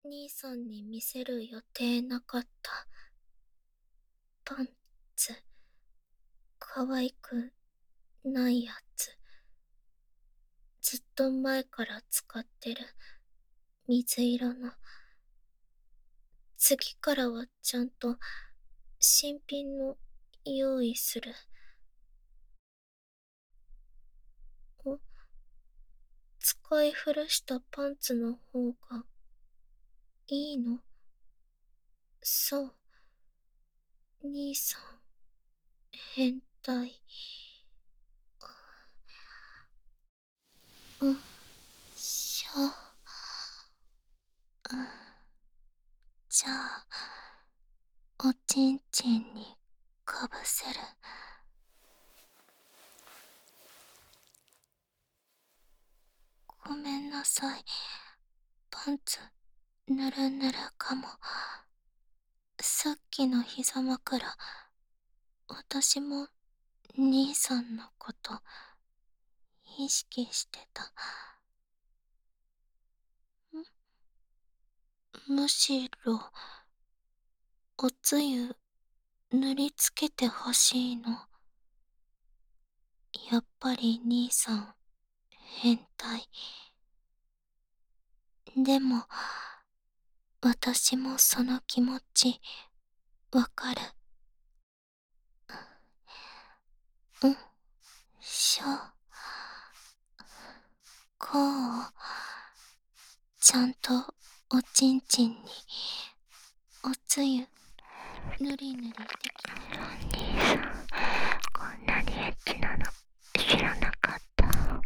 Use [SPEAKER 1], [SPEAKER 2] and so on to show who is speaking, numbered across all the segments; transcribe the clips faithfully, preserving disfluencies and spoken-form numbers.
[SPEAKER 1] 兄さんに見せる予定なかったパンツ、可愛くないやつ。ずっと前から使ってる水色の。次からはちゃんと新品の用意する。お、使い古したパンツの方がいいの？そう、兄さん変態。うん、しょ。うん、じゃあおちんちんにかぶせる。ごめんなさい、パンツぬるぬるかも。さっきの膝枕、私も兄さんのこと意識してた。むしろおつゆ塗りつけてほしいの。やっぱり兄さん変態。でも私もその気持ちわかる。うん、しょ。こうちゃんとおちんちんにおつゆぬりぬりできてる。兄さんこんなにエッチなの知らなかった。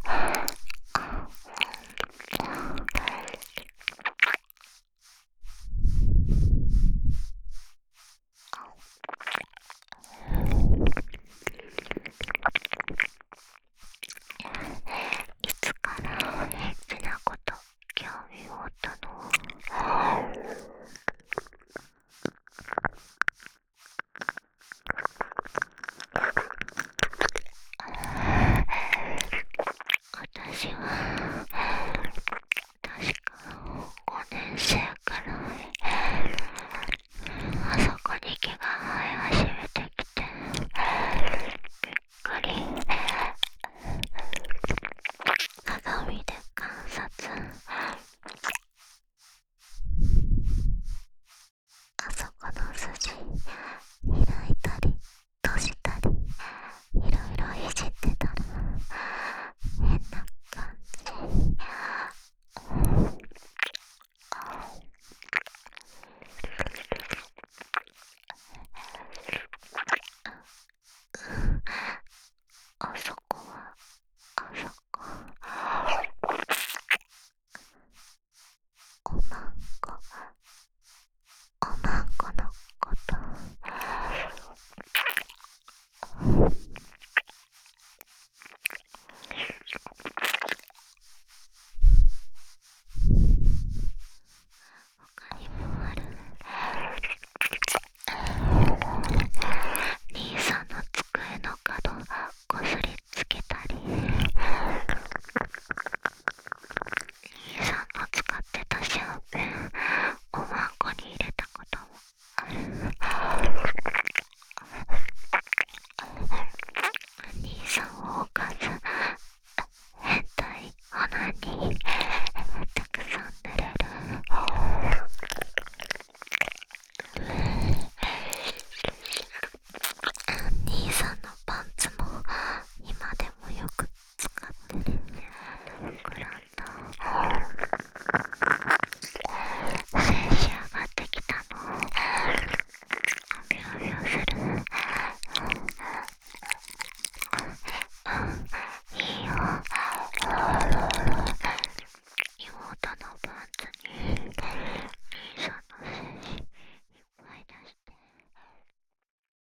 [SPEAKER 1] いつからエッチなこと興味を持ったの？私は確かごねん生くらい、あそこに毛が生え始めてきてびっくり。鏡で観察。あそこの筋開いたり閉じたりいろいろいじってたら変な感じ。あそこはあそこおま